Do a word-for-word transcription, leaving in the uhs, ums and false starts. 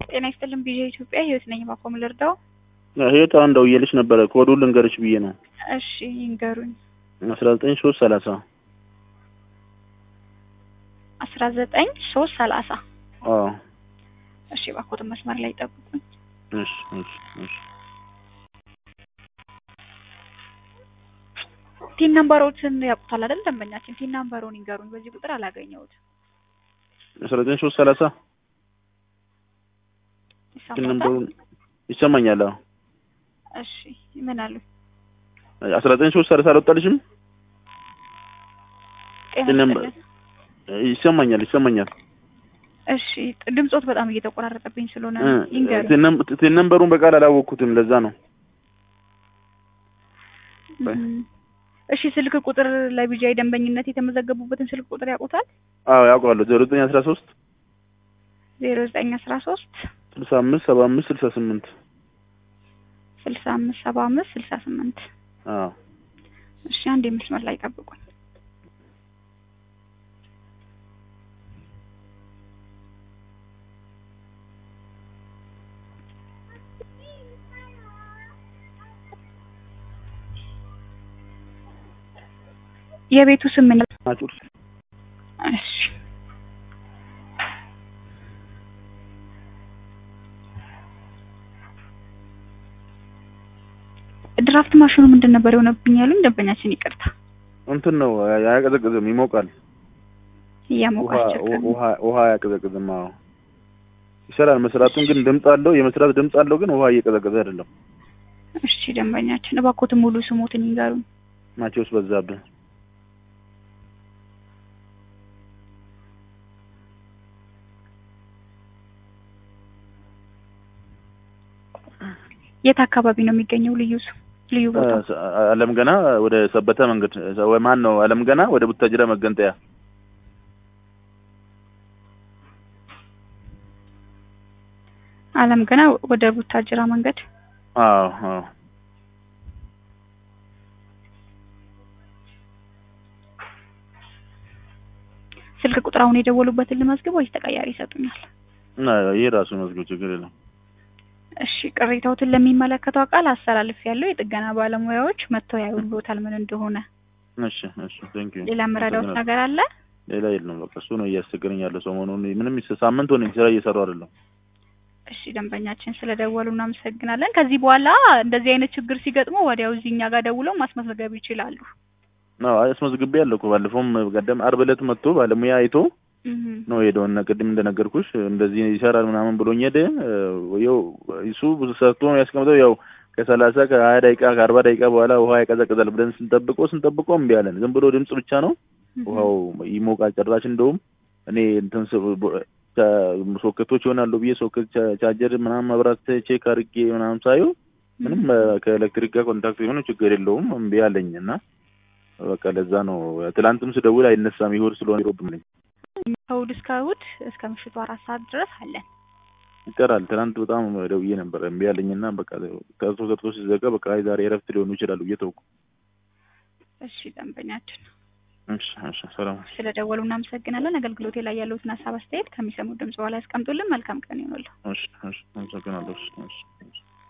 ጤና ይስጥልኝ ቢዤ ኢትዮጵያ ህይወት ነኝ ባኮም ልርዳው ህይወት አሁን ደውዬልሽ ነበረ ኮዱን ልንገርሽ ብዬ ነው እሺ ይንገሩኝ አስራ ዘጠኝ ሶስት ሰላሳ አስራ ዘጠኝ ሶስት ሰላሳ አዎ እሺ ባኮት መስመር ላይ ጠብቁኝ እሺ እሺ እሺ ቲን ነምበሮችን ያውቁታል አይደል ደንበኛችን ቲን ነምበሩን ይንገሩኝ በዚህ ቁጥር አላገኘሁት አስራ ዘጠኝ ሶስት ሰላሳ ቲን ነምበሩን ይሰማኛል አዎ እሺ ምን አሉ አስራ ዘጠኝ ሶስት ሰላሳ አልወጣልሽም ቲን ነምበር ይሰማኛል ይሰማኛል እሺ ድምጾት በጣም እየተቆራረጠብኝ ስለሆነ ይንገሩኝ ቲን ነምበሩን በቃል አላወቅኩትም ለዛ ነው እሺ ስልክ ቁጥር ላይ ቢጃይ ደንበኝነት የተመዘገቡበትን ስልክ ቁጥር ያውቁታል አዎ ያውቃለሁ ዜሮ ዘጠኝ አስራ ሶስት ዜሮ ዘጠኝ አስራ ሶስት ስልሳ አምስት ሰባ አምስት ስልሳ ስምንት ስልሳ አምስት ሰባ አምስት ስልሳ ስምንት አዎ እሺ አንዴ መስመር ላይ ጠብቁኝ የቤቱ ስም ምን አጭር እሺ ድራፍት ማሽኑ ምንድን ነበር የሆነብኝ ያሉኝ ደንበኛችን ይቅርታ እንትን ነው ያቀዘቅዝም ይሞቃል ያሞቃቸው ውሃ ውሃ ያቀዘቅዝም አዎ ይሰራል መስራቱን ግን ድምጽ አለው የመስራት ድምጽ አለው ግን ውሃ እየቀዘቀዘ አይደለም እሺ ደንበኛችን እባክዎት ሙሉ ስሞትን ይንገሩኝ ማቴዎስ በዛብህ የት አካባቢ ነው የሚገኘው ልዩ ልዩ ቦታ አለም ገና ወደ ሰበታ መንገድ ወይ ማን ነው አለም ገና ወደ ቡታጅራ መገንጠያ አለም ገና ወደ ቡታጅራ መንገድ አዎ አዎ ስልክ ቁጥራውን የደወሉበትን ልመዝግብ ወይስ ተቀያሪ ይሰጡኛል አዎ ይሄ ራሱ መዝግብ ችግር የለም እሺ ቅሬታዎትን ለሚመለከተው አካል አስተላልፍ ያለው የጥገና ባለሙያዎች መጥተው ያዩልዎታል ምን እንደሆነ እሺ እሺ ቴንክ ዩ ሌላ መረዳት ነገር አለ ሌላ የለም በቃ እሱ ነው እያስቸገረኝ ያለው ሰሞኑን ምንም ሳምንት ሆነኝ ስራ እየሰራሁ አይደለም እሺ ደንበኛችን ስለደወሉ እናመሰግናለን ከዚህ በኋላ እንደዚህ አይነት ችግር ሲገጥመው ወዲያው እዚህኛ ጋር ደውለው ማስመዝገብ ይችላሉ ነው አስመዝግቤ ያለው ባለፈውም ቀደም አርብ ዕለት መጥቶ ባለሙያ አይቶ ነው ሄዶና ቅድም እንደነገርኩሽ እንደዚህ ይሰራል ምናምን ብሎኝ ሄደ ያው እሱ ብዙ ሰርቶ ነው ያስቀምጠው ያው ከሰላሳ ከሀያ ደቂቃ ከአርባ ደቂቃ በኋላ ውሃ ያቀዘቅዛል ብለን ስንጠብቀው ስንጠብቀው እምቢ አለን ዝም ብሎ ድምጽ ብቻ ነው ውሃው ይሞቃል ጭራሽ እንደውም እኔ እንትን ሶኬቶች ይሆናሉ ብዬ ሶኬት ቻርጀር ምናምን መብራት ቼክ አድርጌ ምናምን ሳየው ምንም ከኤሌክትሪክ ጋር ኮንታክት የሆነ ችግር የለውም እምቢ አለኝና በቃ ለዛ ነው ትላንትም ስደውል አይነሳም ይወር ስለሆነ ይሮብልኝ ከእሑድ እስከ እሑድ እስከ ምሽቱ አራት ሰዓት ድረስ አለን ይቀራል ትላንት በጣም ደውዬ ነበር እምቢ አለኝና በቃ ከሶ ከሶ ሲዘጋ በቃ አይ ዛሬ እረፍት ሊሆኑ ይችላሉ እየተውኩ እሺ ደንበኛችን እሺ እሺ ሰላም ስለደወሉ እናመሰግናለን አገልግሎቴ ላይ ያለውትን ሀሳብ አስተያየት ከሚሰሙ ድምጽ በኋላ ያስቀምጡልን መልካም ቀን ይሁንልዎ እሺ እሺ አመሰግናለሁ እሺ